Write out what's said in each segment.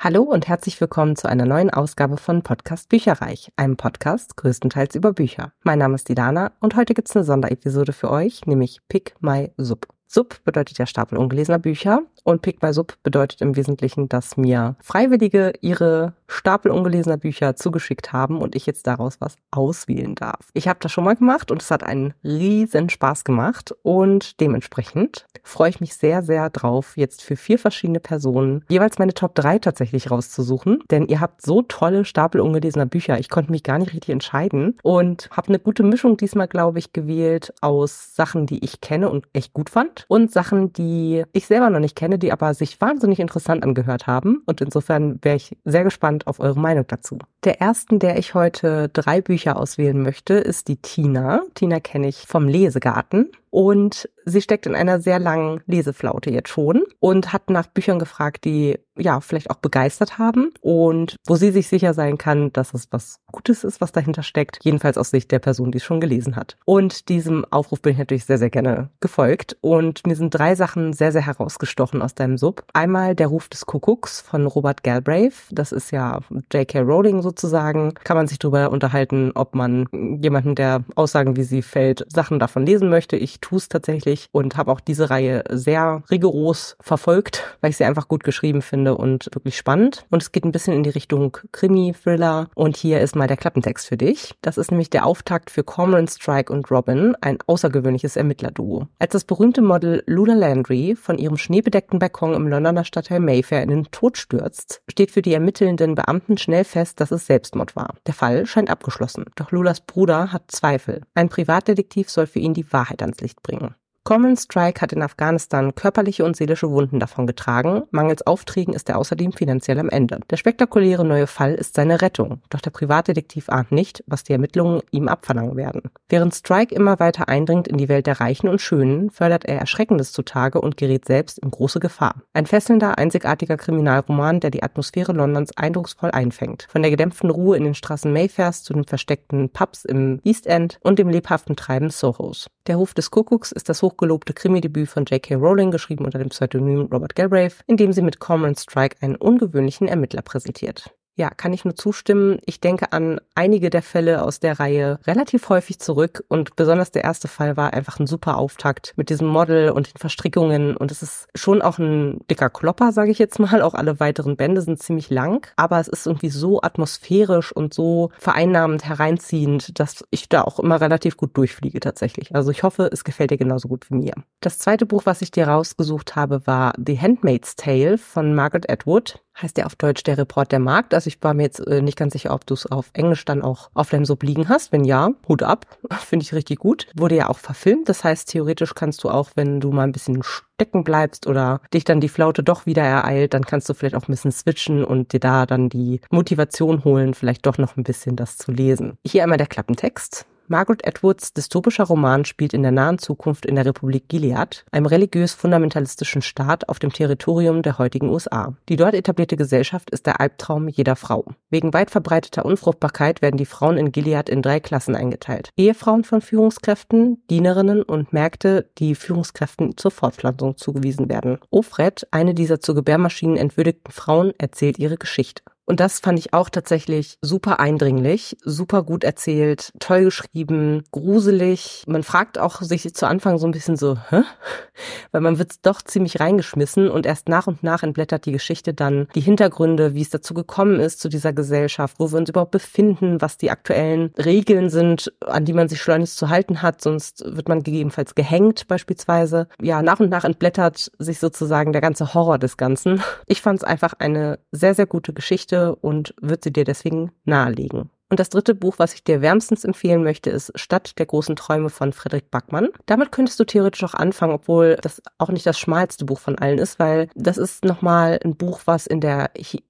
Hallo und herzlich willkommen zu einer neuen Ausgabe von Podcast Bücherreich, einem Podcast größtenteils über Bücher. Mein Name ist Didana und heute gibt's eine Sonderepisode für euch, nämlich Pick My Sub. Sub bedeutet ja Stapel ungelesener Bücher und Pick My Sub bedeutet im Wesentlichen, dass mir Freiwillige ihre Stapel ungelesener Bücher zugeschickt haben und ich jetzt daraus was auswählen darf. Ich habe das schon mal gemacht und es hat einen riesen Spaß gemacht und dementsprechend freue ich mich sehr, sehr drauf, jetzt für 4 verschiedene Personen jeweils meine Top 3 tatsächlich rauszusuchen, denn ihr habt so tolle Stapel ungelesener Bücher. Ich konnte mich gar nicht richtig entscheiden und habe eine gute Mischung diesmal, glaube ich, gewählt aus Sachen, die ich kenne und echt gut fand und Sachen, die ich selber noch nicht kenne, die aber sich wahnsinnig interessant angehört haben und insofern wäre ich sehr gespannt auf eure Meinung dazu. Der ersten, der ich heute 3 Bücher auswählen möchte, ist die Tina. Tina kenne ich vom Lesegarten. Und sie steckt in einer sehr langen Leseflaute jetzt schon und hat nach Büchern gefragt, die ja vielleicht auch begeistert haben und wo sie sich sicher sein kann, dass es was Gutes ist, was dahinter steckt. Jedenfalls aus Sicht der Person, die es schon gelesen hat. Und diesem Aufruf bin ich natürlich sehr, sehr gerne gefolgt. Und mir sind 3 Sachen sehr, sehr herausgestochen aus deinem Sub. Einmal Der Ruf des Kuckucks von Robert Galbraith. Das ist ja J.K. Rowling sozusagen. Kann man sich darüber unterhalten, ob man jemanden, der Aussagen, wie sie fällt, Sachen davon lesen möchte. Ich tue es tatsächlich und habe auch diese Reihe sehr rigoros verfolgt, weil ich sie einfach gut geschrieben finde und wirklich spannend. Und es geht ein bisschen in die Richtung Krimi, Thriller. Und hier ist mal der Klappentext für dich. Das ist nämlich der Auftakt für Cormoran Strike und Robin, ein außergewöhnliches Ermittlerduo. Als das berühmte Model Luna Landry von ihrem schneebedeckten Balkon im Londoner Stadtteil Mayfair in den Tod stürzt, steht für die ermittelnden Beamten schnell fest, dass es Selbstmord war. Der Fall scheint abgeschlossen. Doch Lulas Bruder hat Zweifel. Ein Privatdetektiv soll für ihn die Wahrheit ans Licht bringen. Cormoran Strike hat in Afghanistan körperliche und seelische Wunden davongetragen. Mangels Aufträgen ist er außerdem finanziell am Ende. Der spektakuläre neue Fall ist seine Rettung. Doch der Privatdetektiv ahnt nicht, was die Ermittlungen ihm abverlangen werden. Während Strike immer weiter eindringt in die Welt der Reichen und Schönen, fördert er Erschreckendes zutage und gerät selbst in große Gefahr. Ein fesselnder, einzigartiger Kriminalroman, der die Atmosphäre Londons eindrucksvoll einfängt. Von der gedämpften Ruhe in den Straßen Mayfairs zu den versteckten Pubs im East End und dem lebhaften Treiben Sohos. Der Ruf des Kuckucks ist das hochgelobte Krimi-Debüt von J.K. Rowling, geschrieben unter dem Pseudonym Robert Galbraith, in dem sie mit Cormoran Strike einen ungewöhnlichen Ermittler präsentiert. Ja, kann ich nur zustimmen. Ich denke an einige der Fälle aus der Reihe relativ häufig zurück und besonders der erste Fall war einfach ein super Auftakt mit diesem Model und den Verstrickungen und es ist schon auch ein dicker Klopper, sage ich jetzt mal. Auch alle weiteren Bände sind ziemlich lang, aber es ist irgendwie so atmosphärisch und so vereinnahmend hereinziehend, dass ich da auch immer relativ gut durchfliege tatsächlich. Also ich hoffe, es gefällt dir genauso gut wie mir. Das zweite Buch, was ich dir rausgesucht habe, war The Handmaid's Tale von Margaret Atwood. Heißt ja auf Deutsch Der Report der Magd. Also ich war mir jetzt nicht ganz sicher, ob du es auf Englisch dann auch auf deinem Sub liegen hast. Wenn ja, Hut ab. Finde ich richtig gut. Wurde ja auch verfilmt. Das heißt, theoretisch kannst du auch, wenn du mal ein bisschen stecken bleibst oder dich dann die Flaute doch wieder ereilt, dann kannst du vielleicht auch ein bisschen switchen und dir da dann die Motivation holen, vielleicht doch noch ein bisschen das zu lesen. Hier einmal der Klappentext. Margaret Atwoods dystopischer Roman spielt in der nahen Zukunft in der Republik Gilead, einem religiös-fundamentalistischen Staat auf dem Territorium der heutigen USA. Die dort etablierte Gesellschaft ist der Albtraum jeder Frau. Wegen weit verbreiteter Unfruchtbarkeit werden die Frauen in Gilead in 3 Klassen eingeteilt. Ehefrauen von Führungskräften, Dienerinnen und Mägde, die Führungskräften zur Fortpflanzung zugewiesen werden. Ofred, eine dieser zu Gebärmaschinen entwürdigten Frauen, erzählt ihre Geschichte. Und das fand ich auch tatsächlich super eindringlich, super gut erzählt, toll geschrieben, gruselig. Man fragt auch sich zu Anfang so ein bisschen so, hä? Weil man wird doch ziemlich reingeschmissen und erst nach und nach entblättert die Geschichte dann die Hintergründe, wie es dazu gekommen ist, zu dieser Gesellschaft, wo wir uns überhaupt befinden, was die aktuellen Regeln sind, an die man sich schleunigst zu halten hat, sonst wird man gegebenenfalls gehängt beispielsweise. Ja, nach und nach entblättert sich sozusagen der ganze Horror des Ganzen. Ich fand es einfach eine sehr, sehr gute Geschichte und würde sie dir deswegen nahelegen. Und das dritte Buch, was ich dir wärmstens empfehlen möchte, ist Stadt der großen Träume von Fredrik Backman. Damit könntest du theoretisch auch anfangen, obwohl das auch nicht das schmalste Buch von allen ist, weil das ist nochmal ein Buch, was in der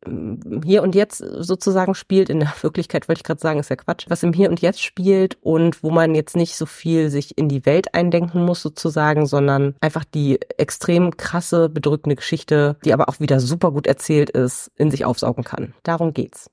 Hier und Jetzt sozusagen spielt. In der Wirklichkeit wollte ich gerade sagen, ist ja Quatsch. Was im Hier und Jetzt spielt und wo man jetzt nicht so viel sich in die Welt eindenken muss sozusagen, sondern einfach die extrem krasse, bedrückende Geschichte, die aber auch wieder super gut erzählt ist, in sich aufsaugen kann. Darum geht's.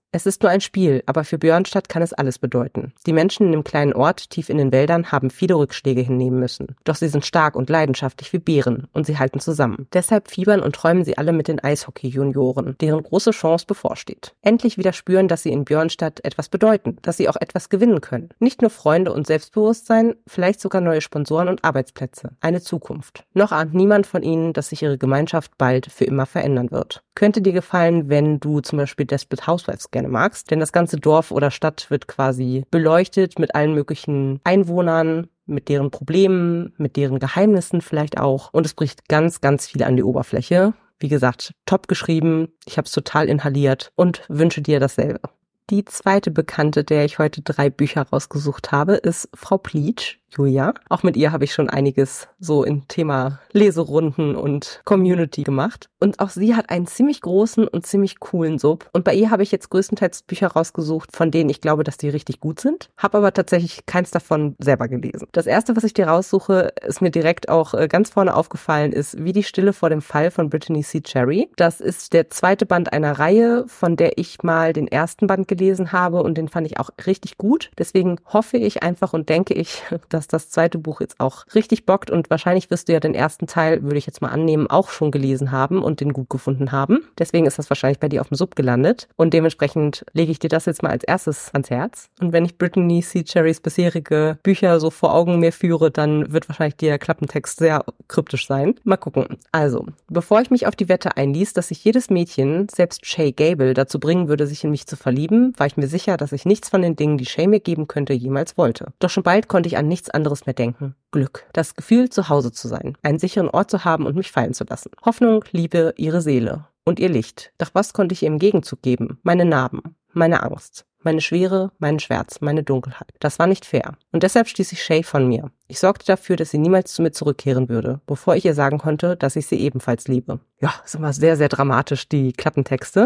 Es ist nur ein Spiel, aber für Björnstadt kann es alles bedeuten. Die Menschen in dem kleinen Ort, tief in den Wäldern, haben viele Rückschläge hinnehmen müssen. Doch sie sind stark und leidenschaftlich wie Bären und sie halten zusammen. Deshalb fiebern und träumen sie alle mit den Eishockey-Junioren, deren große Chance bevorsteht. Endlich wieder spüren, dass sie in Björnstadt etwas bedeuten, dass sie auch etwas gewinnen können. Nicht nur Freunde und Selbstbewusstsein, vielleicht sogar neue Sponsoren und Arbeitsplätze. Eine Zukunft. Noch ahnt niemand von ihnen, dass sich ihre Gemeinschaft bald für immer verändern wird. Könnte dir gefallen, wenn du zum Beispiel Desperate Housewives gerne magst, denn das ganze Dorf oder Stadt wird quasi beleuchtet mit allen möglichen Einwohnern, mit deren Problemen, mit deren Geheimnissen vielleicht auch. Und es bricht ganz, ganz viel an die Oberfläche. Wie gesagt, top geschrieben, ich habe es total inhaliert und wünsche dir dasselbe. Die zweite Bekannte, der ich heute 3 Bücher rausgesucht habe, ist Frau Pleatsch, Julia. Auch mit ihr habe ich schon einiges so im Thema Leserunden und Community gemacht. Und auch sie hat einen ziemlich großen und ziemlich coolen Sub. Und bei ihr habe ich jetzt größtenteils Bücher rausgesucht, von denen ich glaube, dass die richtig gut sind. Habe aber tatsächlich keins davon selber gelesen. Das erste, was ich dir raussuche, ist mir direkt auch ganz vorne aufgefallen, ist Wie die Stille vor dem Fall von Brittany C. Cherry. Das ist der zweite Band einer Reihe, von der ich mal den ersten Band gelesen habe und den fand ich auch richtig gut. Deswegen hoffe ich einfach und denke ich, dass das zweite Buch jetzt auch richtig bockt und wahrscheinlich wirst du ja den ersten Teil, würde ich jetzt mal annehmen, auch schon gelesen haben und den gut gefunden haben. Deswegen ist das wahrscheinlich bei dir auf dem Sub gelandet und dementsprechend lege ich dir das jetzt mal als erstes ans Herz. Und wenn ich Brittany C. Cherrys bisherige Bücher so vor Augen mir führe, dann wird wahrscheinlich der Klappentext sehr kryptisch sein. Mal gucken. Also, bevor ich mich auf die Wette einließ, dass sich jedes Mädchen, selbst Shay Gable, dazu bringen würde, sich in mich zu verlieben, war ich mir sicher, dass ich nichts von den Dingen, die Shay mir geben könnte, jemals wollte. Doch schon bald konnte ich an nichts anderes mehr denken. Glück. Das Gefühl, zu Hause zu sein. Einen sicheren Ort zu haben und mich fallen zu lassen. Hoffnung, Liebe, ihre Seele. Und ihr Licht. Doch was konnte ich ihr im Gegenzug geben? Meine Narben. Meine Angst. Meine Schwere, meinen Schmerz, meine Dunkelheit. Das war nicht fair. Und deshalb stieß ich Shay von mir. Ich sorgte dafür, dass sie niemals zu mir zurückkehren würde, bevor ich ihr sagen konnte, dass ich sie ebenfalls liebe. Ja, ist immer sehr, sehr dramatisch, die Klappentexte.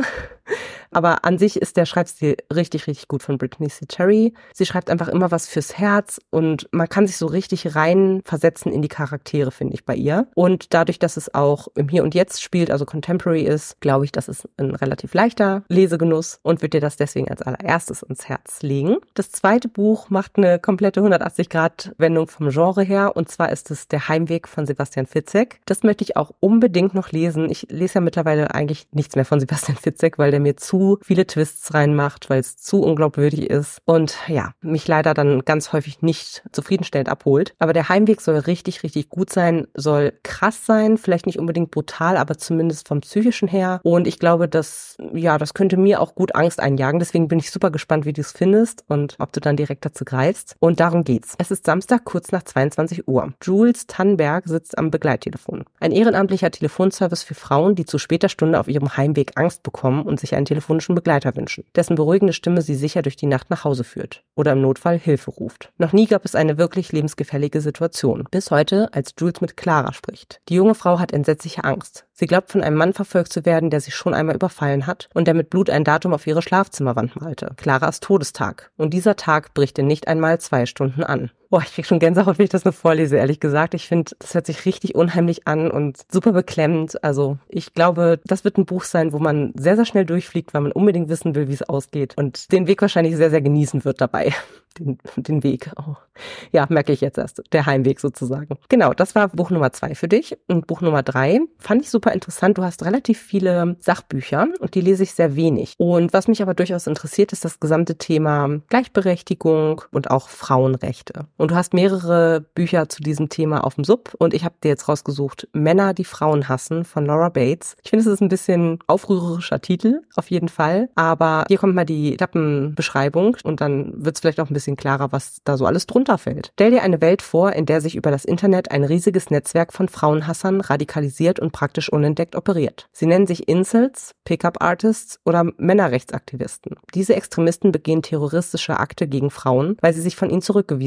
Aber an sich ist der Schreibstil richtig, richtig gut von Brittany C. Cherry. Sie schreibt einfach immer was fürs Herz und man kann sich so richtig rein versetzen in die Charaktere, finde ich, bei ihr. Und dadurch, dass es auch im Hier und Jetzt spielt, also Contemporary ist, glaube ich, das ist ein relativ leichter Lesegenuss und würde dir das deswegen als allererstes ins Herz legen. Das zweite Buch macht eine komplette 180-Grad-Wendung vom Genre her und zwar ist es Der Heimweg von Sebastian Fitzek. Das möchte ich auch unbedingt noch lesen. Ich lese ja mittlerweile eigentlich nichts mehr von Sebastian Fitzek, weil der mir zu viele Twists reinmacht, weil es zu unglaubwürdig ist und ja, mich leider dann ganz häufig nicht zufriedenstellend abholt. Aber der Heimweg soll richtig, richtig gut sein, soll krass sein, vielleicht nicht unbedingt brutal, aber zumindest vom Psychischen her. Und ich glaube, das könnte mir auch gut Angst einjagen. Deswegen bin ich super gespannt, wie du es findest und ob du dann direkt dazu greifst. Und darum geht's. Es ist Samstag kurz nach 22 Uhr. Jules Tannberg sitzt am Begleittelefon. Ein ehrenamtlicher Telefonservice für Frauen, die zu später Stunde auf ihrem Heimweg Angst bekommen und sich einen telefonischen Begleiter wünschen, dessen beruhigende Stimme sie sicher durch die Nacht nach Hause führt oder im Notfall Hilfe ruft. Noch nie gab es eine wirklich lebensgefährliche Situation. Bis heute, als Jules mit Clara spricht. Die junge Frau hat entsetzliche Angst. Sie glaubt, von einem Mann verfolgt zu werden, der sie schon einmal überfallen hat und der mit Blut ein Datum auf ihre Schlafzimmerwand malte. Claras Todestag. Und dieser Tag bricht in nicht einmal 2 Stunden an. Boah, ich krieg schon Gänsehaut, wenn ich das nur vorlese, ehrlich gesagt. Ich finde, das hört sich richtig unheimlich an und super beklemmend. Also ich glaube, das wird ein Buch sein, wo man sehr, sehr schnell durchfliegt, weil man unbedingt wissen will, wie es ausgeht und den Weg wahrscheinlich sehr, sehr genießen wird dabei. Den Weg. Oh. Ja, merke ich jetzt erst. Der Heimweg sozusagen. Genau, das war Buch Nummer 2 für dich. Und Buch Nummer 3 fand ich super interessant. Du hast relativ viele Sachbücher und die lese ich sehr wenig. Und was mich aber durchaus interessiert, ist das gesamte Thema Gleichberechtigung und auch Frauenrechte. Und du hast mehrere Bücher zu diesem Thema auf dem Sub und ich habe dir jetzt rausgesucht Männer, die Frauen hassen von Laura Bates. Ich finde, es ist ein bisschen aufrührerischer Titel, auf jeden Fall. Aber hier kommt mal die Klappenbeschreibung und dann wird es vielleicht auch ein bisschen klarer, was da so alles drunter fällt. Stell dir eine Welt vor, in der sich über das Internet ein riesiges Netzwerk von Frauenhassern radikalisiert und praktisch unentdeckt operiert. Sie nennen sich Incels, Pickup-Artists oder Männerrechtsaktivisten. Diese Extremisten begehen terroristische Akte gegen Frauen, weil sie sich von ihnen zurückgewiesen fühlen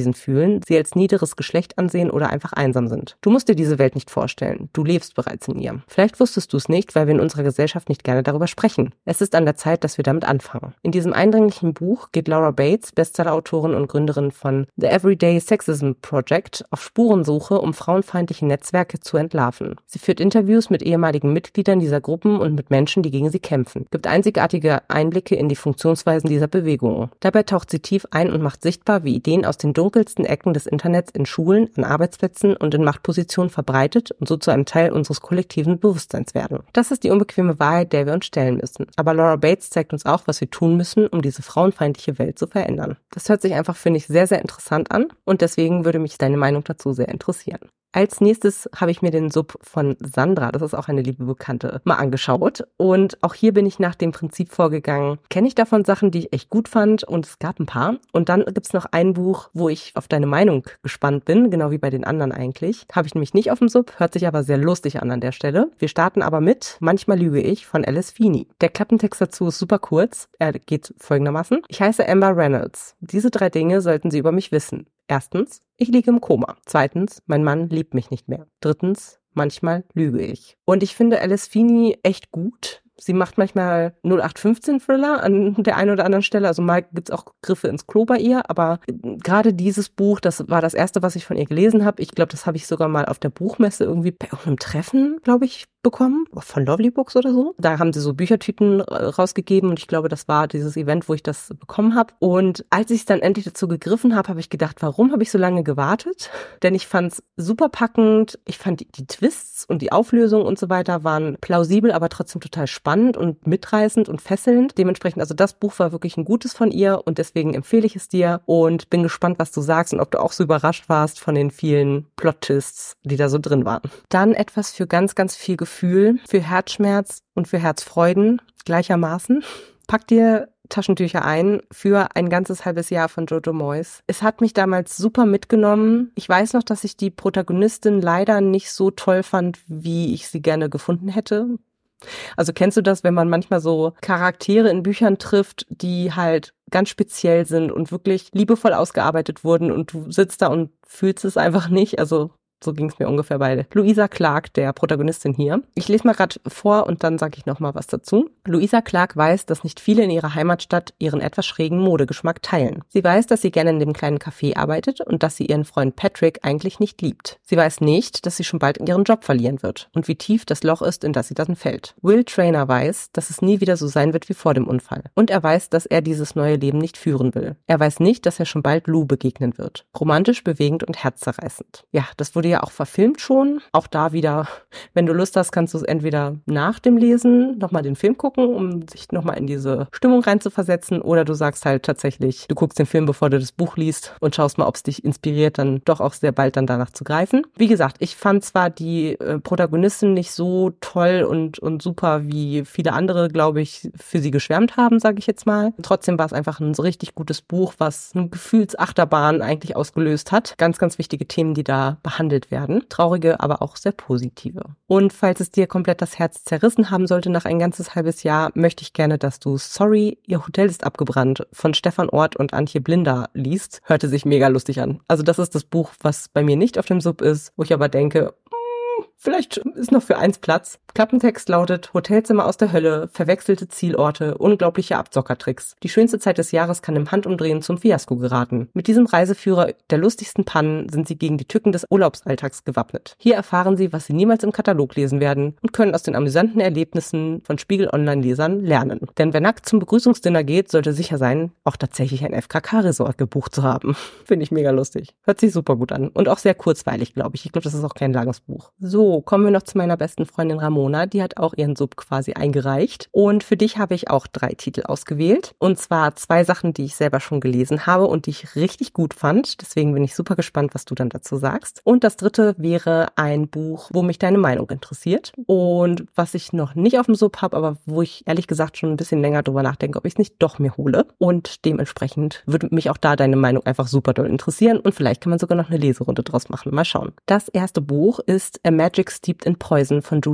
schwulen, sie als niederes Geschlecht ansehen oder einfach einsam sind. Du musst dir diese Welt nicht vorstellen. Du lebst bereits in ihr. Vielleicht wusstest du es nicht, weil wir in unserer Gesellschaft nicht gerne darüber sprechen. Es ist an der Zeit, dass wir damit anfangen. In diesem eindringlichen Buch geht Laura Bates, Bestsellerautorin und Gründerin von The Everyday Sexism Project, auf Spurensuche, um frauenfeindliche Netzwerke zu entlarven. Sie führt Interviews mit ehemaligen Mitgliedern dieser Gruppen und mit Menschen, die gegen sie kämpfen, gibt einzigartige Einblicke in die Funktionsweisen dieser Bewegungen. Dabei taucht sie tief ein und macht sichtbar, wie Ideen aus den dunkelsten Ecken des Internets in Schulen, an Arbeitsplätzen und in Machtpositionen verbreitet und so zu einem Teil unseres kollektiven Bewusstseins werden. Das ist die unbequeme Wahrheit, der wir uns stellen müssen. Aber Laura Bates zeigt uns auch, was wir tun müssen, um diese frauenfeindliche Welt zu verändern. Das hört sich einfach, finde ich, sehr, sehr interessant an und deswegen würde mich deine Meinung dazu sehr interessieren. Als nächstes habe ich mir den Sub von Sandra, das ist auch eine liebe Bekannte, mal angeschaut. Und auch hier bin ich nach dem Prinzip vorgegangen. Kenne ich davon Sachen, die ich echt gut fand, und es gab ein paar. Und dann gibt es noch ein Buch, wo ich auf deine Meinung gespannt bin, genau wie bei den anderen eigentlich. Habe ich nämlich nicht auf dem Sub, hört sich aber sehr lustig an der Stelle. Wir starten aber mit Manchmal lüge ich von Alice Feeney. Der Klappentext dazu ist super kurz. Er geht folgendermaßen. Ich heiße Amber Reynolds. Diese 3 Dinge sollten Sie über mich wissen. Erstens, ich liege im Koma. Zweitens, mein Mann liebt mich nicht mehr. Drittens, manchmal lüge ich. Und ich finde Alice Feeney echt gut. Sie macht manchmal 0815-Thriller an der einen oder anderen Stelle. Also mal gibt's auch Griffe ins Klo bei ihr. Aber gerade dieses Buch, das war das erste, was ich von ihr gelesen habe. Ich glaube, das habe ich sogar mal auf der Buchmesse irgendwie bei irgendeinem Treffen, glaube ich, bekommen. Von Lovely Books oder so. Da haben sie so Büchertüten rausgegeben und ich glaube, das war dieses Event, wo ich das bekommen habe. Und als ich dann endlich dazu gegriffen habe, habe ich gedacht, warum habe ich so lange gewartet? Denn ich fand's super packend. Ich fand die Twists und die Auflösung und so weiter waren plausibel, aber trotzdem total spannend und mitreißend und fesselnd. Dementsprechend, also das Buch war wirklich ein gutes von ihr und deswegen empfehle ich es dir und bin gespannt, was du sagst und ob du auch so überrascht warst von den vielen Plot-Twists, die da so drin waren. Dann etwas für ganz, ganz viel Gefühl, für Herzschmerz und für Herzfreuden gleichermaßen. Pack dir Taschentücher ein für ein ganzes halbes Jahr von Jojo Moyes. Es hat mich damals super mitgenommen. Ich weiß noch, dass ich die Protagonistin leider nicht so toll fand, wie ich sie gerne gefunden hätte. Also kennst du das, wenn man manchmal so Charaktere in Büchern trifft, die halt ganz speziell sind und wirklich liebevoll ausgearbeitet wurden und du sitzt da und fühlst es einfach nicht? Also so ging es mir ungefähr bei Louisa Clark, der Protagonistin hier. Ich lese mal gerade vor und dann sage ich noch mal was dazu. Louisa Clark weiß, dass nicht viele in ihrer Heimatstadt ihren etwas schrägen Modegeschmack teilen. Sie weiß, dass sie gerne in dem kleinen Café arbeitet und dass sie ihren Freund Patrick eigentlich nicht liebt. Sie weiß nicht, dass sie schon bald ihren Job verlieren wird und wie tief das Loch ist, in das sie dann fällt. Will Traynor weiß, dass es nie wieder so sein wird wie vor dem Unfall. Und er weiß, dass er dieses neue Leben nicht führen will. Er weiß nicht, dass er schon bald Lou begegnen wird. Romantisch, bewegend und herzzerreißend. Ja, das wurde ja auch verfilmt schon. Auch da wieder, wenn du Lust hast, kannst du es entweder nach dem Lesen nochmal den Film gucken, um sich nochmal in diese Stimmung reinzuversetzen, oder du sagst halt tatsächlich, du guckst den Film, bevor du das Buch liest und schaust mal, ob es dich inspiriert, dann doch auch sehr bald dann danach zu greifen. Wie gesagt, ich fand zwar die Protagonistin nicht so toll und super, wie viele andere, glaube ich, für sie geschwärmt haben, sage ich jetzt mal. Trotzdem war es einfach ein so richtig gutes Buch, was eine Gefühlsachterbahn eigentlich ausgelöst hat. Ganz, ganz wichtige Themen, die da behandelt werden. Traurige, aber auch sehr positive. Und falls es dir komplett das Herz zerrissen haben sollte nach ein ganzes halbes Jahr, möchte ich gerne, dass du Sorry, Ihr Hotel ist abgebrannt von Stefan Ort und Antje Blinder liest. Hörte sich mega lustig an. Also das ist das Buch, was bei mir nicht auf dem Sub ist, wo ich aber denke, vielleicht ist noch für eins Platz. Klappentext lautet: Hotelzimmer aus der Hölle, verwechselte Zielorte, unglaubliche Abzockertricks. Die schönste Zeit des Jahres kann im Handumdrehen zum Fiasko geraten. Mit diesem Reiseführer der lustigsten Pannen sind sie gegen die Tücken des Urlaubsalltags gewappnet. Hier erfahren sie, was sie niemals im Katalog lesen werden und können aus den amüsanten Erlebnissen von Spiegel-Online-Lesern lernen. Denn wer nackt zum Begrüßungsdinner geht, sollte sicher sein, auch tatsächlich ein FKK-Resort gebucht zu haben. Finde ich mega lustig. Hört sich super gut an. Und auch sehr kurzweilig, glaube ich. Ich glaube, das ist auch kein langes Buch. So, kommen wir noch zu meiner besten Freundin Ramona. Die hat auch ihren Sub quasi eingereicht. Und für dich habe ich auch 3 Titel ausgewählt. Und zwar 2 Sachen, die ich selber schon gelesen habe und die ich richtig gut fand. Deswegen bin ich super gespannt, was du dann dazu sagst. Und das 3. wäre ein Buch, wo mich deine Meinung interessiert. Und was ich noch nicht auf dem Sub habe, aber wo ich ehrlich gesagt schon ein bisschen länger drüber nachdenke, ob ich es nicht doch mir hole. Und dementsprechend würde mich auch da deine Meinung einfach super doll interessieren. Und vielleicht kann man sogar noch eine Leserunde draus machen. Mal schauen. Das erste Buch ist A Magic Steeped in Poison von Judy E. Lin.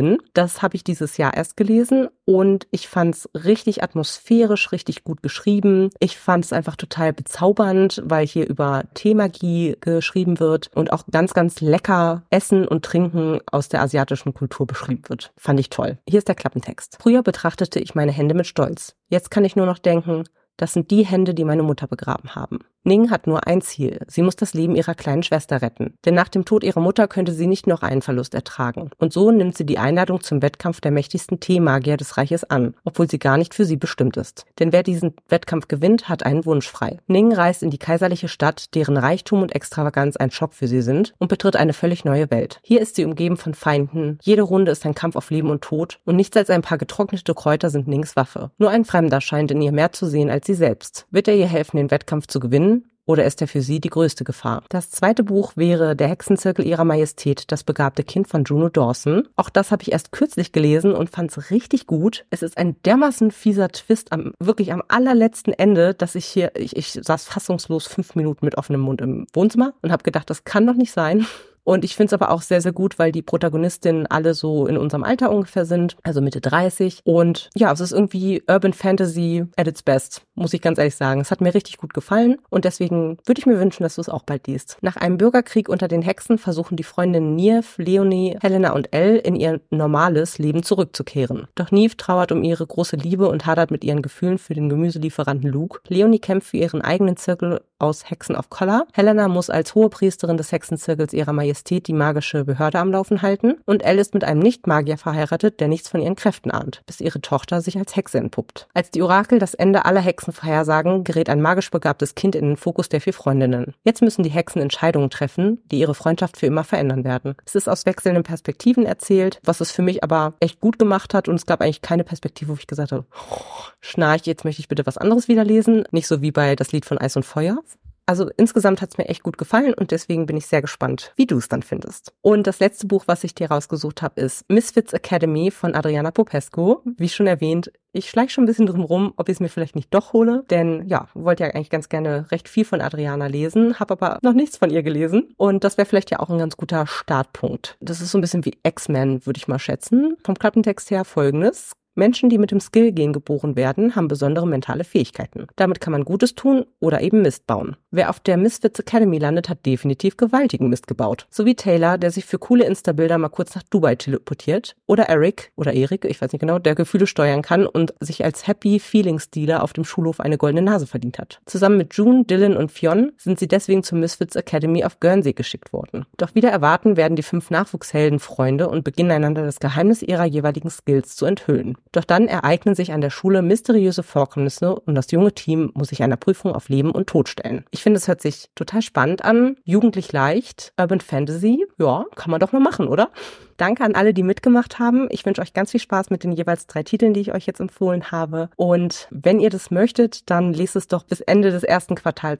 Titeln. Das habe ich dieses Jahr erst gelesen und ich fand es richtig atmosphärisch, richtig gut geschrieben. Ich fand es einfach total bezaubernd, weil hier über Teemagie geschrieben wird und auch ganz, ganz lecker Essen und Trinken aus der asiatischen Kultur beschrieben wird. Fand ich toll. Hier ist der Klappentext. Früher betrachtete ich meine Hände mit Stolz. Jetzt kann ich nur noch denken, das sind die Hände, die meine Mutter begraben haben. Ning hat nur ein Ziel. Sie muss das Leben ihrer kleinen Schwester retten. Denn nach dem Tod ihrer Mutter könnte sie nicht noch einen Verlust ertragen. Und so nimmt sie die Einladung zum Wettkampf der mächtigsten Teemagier des Reiches an, obwohl sie gar nicht für sie bestimmt ist. Denn wer diesen Wettkampf gewinnt, hat einen Wunsch frei. Ning reist in die kaiserliche Stadt, deren Reichtum und Extravaganz ein Schock für sie sind, und betritt eine völlig neue Welt. Hier ist sie umgeben von Feinden. Jede Runde ist ein Kampf auf Leben und Tod. Und nichts als ein paar getrocknete Kräuter sind Nings Waffe. Nur ein Fremder scheint in ihr mehr zu sehen als sie selbst. Wird er ihr helfen, den Wettkampf zu gewinnen? Oder ist er für sie die größte Gefahr? Das zweite Buch wäre Der Hexenzirkel ihrer Majestät, das begabte Kind von Juno Dawson. Auch das habe ich erst kürzlich gelesen und fand es richtig gut. Es ist ein dermaßen fieser Twist wirklich am allerletzten Ende, dass ich saß fassungslos 5 Minuten mit offenem Mund im Wohnzimmer und habe gedacht, das kann doch nicht sein. Und ich finde es aber auch sehr, sehr gut, weil die Protagonistinnen alle so in unserem Alter ungefähr sind, also Mitte 30. Und ja, es ist irgendwie Urban Fantasy at its best, muss ich ganz ehrlich sagen. Es hat mir richtig gut gefallen und deswegen würde ich mir wünschen, dass du es auch bald liest. Nach einem Bürgerkrieg unter den Hexen versuchen die Freundinnen Neve, Leonie, Helena und Elle in ihr normales Leben zurückzukehren. Doch Neve trauert um ihre große Liebe und hadert mit ihren Gefühlen für den Gemüselieferanten Luke. Leonie kämpft für ihren eigenen Zirkel aus Hexen of Color. Helena muss als Hohepriesterin des Hexenzirkels ihrer Majestät die magische Behörde am Laufen halten und Elle ist mit einem Nicht-Magier verheiratet, der nichts von ihren Kräften ahnt, bis ihre Tochter sich als Hexe entpuppt. Als die Orakel das Ende aller Hexen vorhersagen, gerät ein magisch begabtes Kind in den Fokus der 4 Freundinnen. Jetzt müssen die Hexen Entscheidungen treffen, die ihre Freundschaft für immer verändern werden. Es ist aus wechselnden Perspektiven erzählt, was es für mich aber echt gut gemacht hat und es gab eigentlich keine Perspektive, wo ich gesagt habe, Schnarch, jetzt möchte ich bitte was anderes wieder lesen. Nicht so wie bei Das Lied von Eis und Feuer. Also insgesamt hat es mir echt gut gefallen und deswegen bin ich sehr gespannt, wie du es dann findest. Und das letzte Buch, was ich dir rausgesucht habe, ist Misfits Academy von Adriana Popescu. Wie schon erwähnt, ich schleiche schon ein bisschen drum rum, ob ich es mir vielleicht nicht doch hole, denn ja, wollte ja eigentlich ganz gerne recht viel von Adriana lesen, habe aber noch nichts von ihr gelesen und das wäre vielleicht ja auch ein ganz guter Startpunkt. Das ist so ein bisschen wie X-Men, würde ich mal schätzen. Vom Klappentext her Folgendes. Menschen, die mit dem Skill-Gen geboren werden, haben besondere mentale Fähigkeiten. Damit kann man Gutes tun oder eben Mist bauen. Wer auf der Misfits Academy landet, hat definitiv gewaltigen Mist gebaut. So wie Taylor, der sich für coole Insta-Bilder mal kurz nach Dubai teleportiert. Oder Erik, ich weiß nicht genau, der Gefühle steuern kann und sich als Happy Feelings-Dealer auf dem Schulhof eine goldene Nase verdient hat. Zusammen mit June, Dylan und Fionn sind sie deswegen zur Misfits Academy auf Guernsey geschickt worden. Doch wieder erwarten werden die 5 Nachwuchshelden Freunde und beginnen einander das Geheimnis ihrer jeweiligen Skills zu enthüllen. Doch dann ereignen sich an der Schule mysteriöse Vorkommnisse und das junge Team muss sich einer Prüfung auf Leben und Tod stellen. Ich finde, es hört sich total spannend an, jugendlich leicht, Urban Fantasy, ja, kann man doch mal machen, oder? Danke an alle, die mitgemacht haben. Ich wünsche euch ganz viel Spaß mit den jeweils 3 Titeln, die ich euch jetzt empfohlen habe. Und wenn ihr das möchtet, dann lest es doch bis Ende des 1. Quartals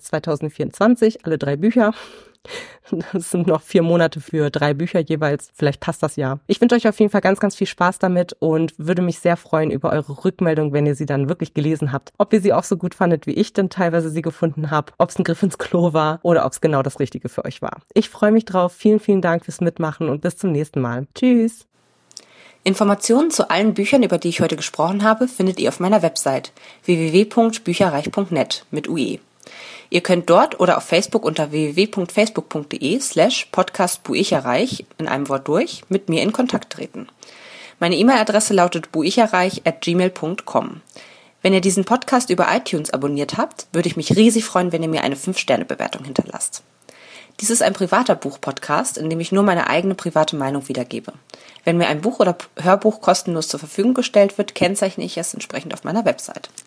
2024, alle 3 Bücher. Das sind noch 4 Monate für 3 Bücher jeweils. Vielleicht passt das ja. Ich wünsche euch auf jeden Fall ganz, ganz viel Spaß damit und würde mich sehr freuen über eure Rückmeldung, wenn ihr sie dann wirklich gelesen habt. Ob ihr sie auch so gut fandet, wie ich dann teilweise sie gefunden habe. Ob es ein Griff ins Klo war oder ob es genau das Richtige für euch war. Ich freue mich drauf. Vielen, vielen Dank fürs Mitmachen und bis zum nächsten Mal. Tschüss! Informationen zu allen Büchern, über die ich heute gesprochen habe, findet ihr auf meiner Website www.bücherreich.net mit UE. Ihr könnt dort oder auf Facebook unter www.facebook.de/podcastbuicherreich in einem Wort durch mit mir in Kontakt treten. Meine E-Mail-Adresse lautet buicherreich@gmail.com. Wenn ihr diesen Podcast über iTunes abonniert habt, würde ich mich riesig freuen, wenn ihr mir eine 5-Sterne-Bewertung hinterlasst. Dies ist ein privater Buch-Podcast, in dem ich nur meine eigene private Meinung wiedergebe. Wenn mir ein Buch oder Hörbuch kostenlos zur Verfügung gestellt wird, kennzeichne ich es entsprechend auf meiner Website.